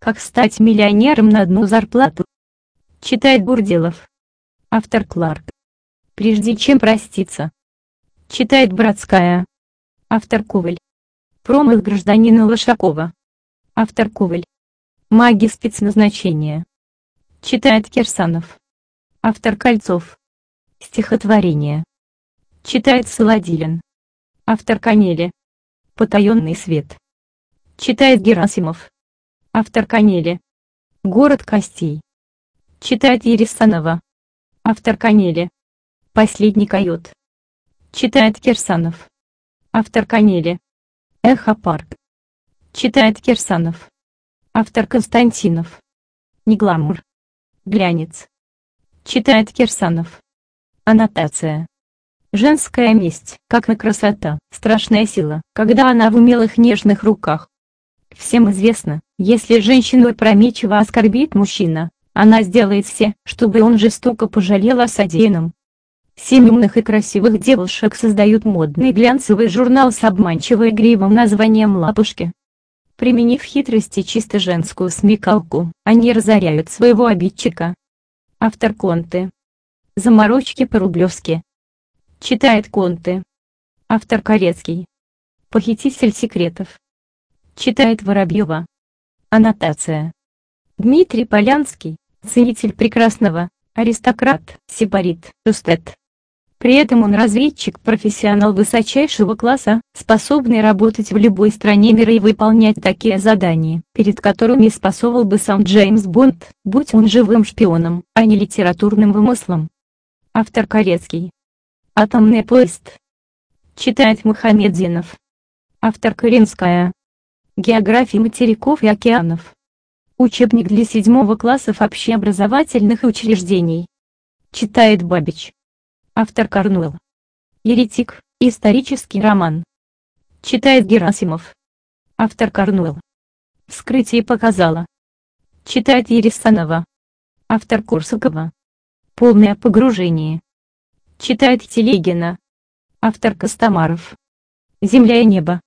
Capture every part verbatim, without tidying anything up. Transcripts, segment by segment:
Как стать миллионером на одну зарплату. Читает Бурделов. Автор Кларк. Прежде чем проститься. Читает Бродская. Автор Коваль. Промах гражданина Лошакова. Автор Коваль. Маги спецназначения. Читает Кирсанов. Автор Кольцов. Стихотворение. Читает Солодилин. Автор Канели. Потаенный свет. Читает Герасимов. Автор Канели. Город костей. Читает Ересанова. Автор Канели. Последний койот. Читает Кирсанов. Автор Канели. Эхо-парк. Читает Кирсанов. Автор Константинов. Не гламур. Глянец. Читает Кирсанов. Аннотация. Женская месть, как на красота, страшная сила, когда она в умелых нежных руках. Всем известно, если женщину опрометчиво оскорбит мужчина, она сделает все, чтобы он жестоко пожалел о содеянном. Семь умных и красивых девушек создают модный глянцевый журнал с обманчиво игривым названием «Лапушки». Применив хитрость и чисто женскую смекалку, они разоряют своего обидчика. Автор Конты. Заморочки по-рублевски. Читает Конты. Автор Корецкий. Похититель секретов. Читает Воробьева. Аннотация. Дмитрий Полянский, ценитель прекрасного, аристократ, сепарит, эстет. При этом он разведчик-профессионал высочайшего класса, способный работать в любой стране мира и выполнять такие задания, перед которыми спасовал бы сам Джеймс Бонд, будь он живым шпионом, а не литературным вымыслом. Автор Корецкий. Атомный поезд. Читает Мухамедзинов. Автор Каринская. География материков и океанов. Учебник для седьмого классов общеобразовательных учреждений. Читает Бабич. Автор Корнуэлл. Еретик. Исторический роман. Читает Герасимов. Автор Корнуэлл. Вскрытие показало. Читает Ересанова. Автор Корсакова. Полное погружение. Читает Телегина. Автор Костомаров. Земля и небо.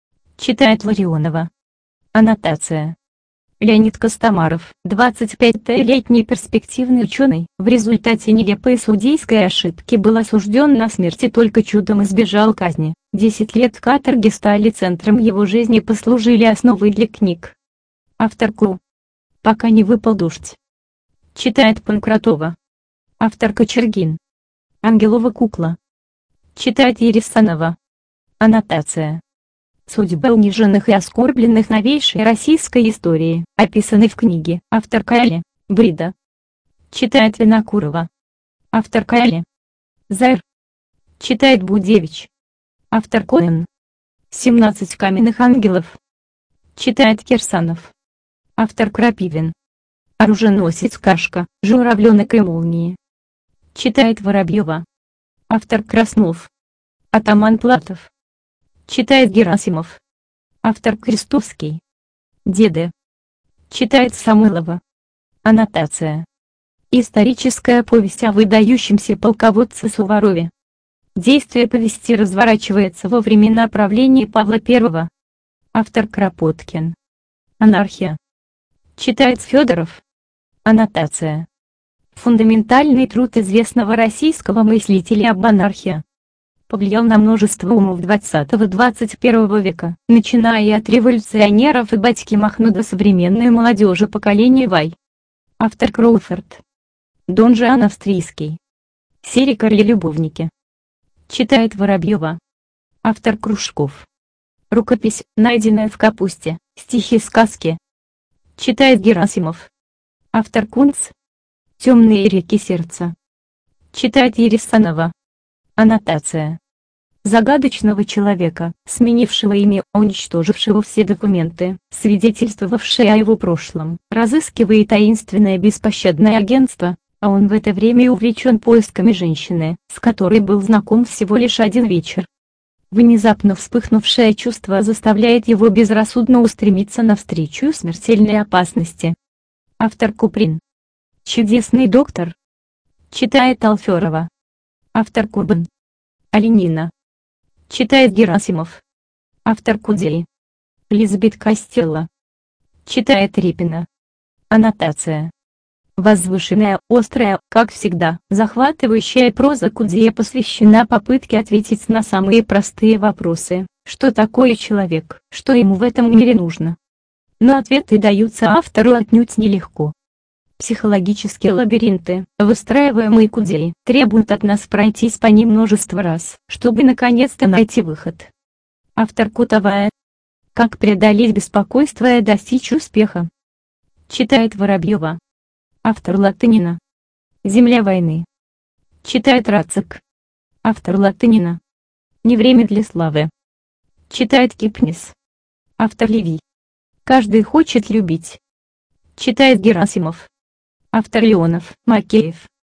Читает Ларионова. Аннотация. Леонид Костомаров, двадцать пятилетний перспективный ученый, в результате нелепой судейской ошибки был осужден на смерть и только чудом избежал казни. Десять лет каторги стали центром его жизни и послужили основой для книг. Автор Ку. Пока не выпал дождь. Читает Панкратова. Автор Кочергин. Ангелова кукла. Читает Ересанова. Аннотация. Судьба униженных и оскорбленных новейшей российской истории, описаны в книге. Автор Кайли. Брида. Читает Винокурова. Автор Кайли. Зайр. Читает Будевич. Автор Коэн. семнадцать каменных ангелов. Читает Кирсанов. Автор Крапивин. Оруженосец Кашка, журавленок и молнии. Читает Воробьева. Автор Краснов. Атаман Платов. Читает Герасимов. Автор Крестовский. Деды. Читает Самойлова. Аннотация. Историческая повесть о выдающемся полководце Суворове. Действие повести разворачивается во времена правления Павла Первого. Автор Кропоткин. Анархия. Читает Федоров. Аннотация. Фундаментальный труд известного российского мыслителя об анархии. Повлиял на множество умов двадцатого-двадцать первого века, начиная от революционеров и батьки Махно до современной молодежи поколения Вай. Автор Кроуфорд. Дон Жуан австрийский. Серия Корли-любовники. Читает Воробьева. Автор Кружков. Рукопись, найденная в капусте, стихи-сказки. Читает Герасимов. Автор Кунц. Темные реки сердца. Читает Ересанова. Аннотация. Загадочного человека, сменившего имя, уничтожившего все документы, свидетельствовавшие о его прошлом, разыскивает таинственное беспощадное агентство, а он в это время увлечен поисками женщины, с которой был знаком всего лишь один вечер. Внезапно вспыхнувшее чувство заставляет его безрассудно устремиться навстречу смертельной опасности. Автор Куприн. Чудесный доктор. Читает Алферова. Автор Курбан. Оленина. Читает Герасимов. Автор Кудзей. Лизабет Костелло. Читает Репина. Аннотация. Возвышенная, острая, как всегда, захватывающая проза Кудзея посвящена попытке ответить на самые простые вопросы: что такое человек, что ему в этом мире нужно. Но ответы даются автору отнюдь нелегко. Психологические лабиринты, выстраиваемые Кудзеей, требуют от нас пройтись по ним множество раз, чтобы наконец-то найти выход. Автор Кутовая. Как преодолеть беспокойство и достичь успеха. Читает Воробьева. Автор Латынина. Земля войны. Читает Рацик. Автор Латынина. Не время для славы. Читает Кипнис. Автор Левий. Каждый хочет любить. Читает Герасимов. Автор Леонов, Макеев.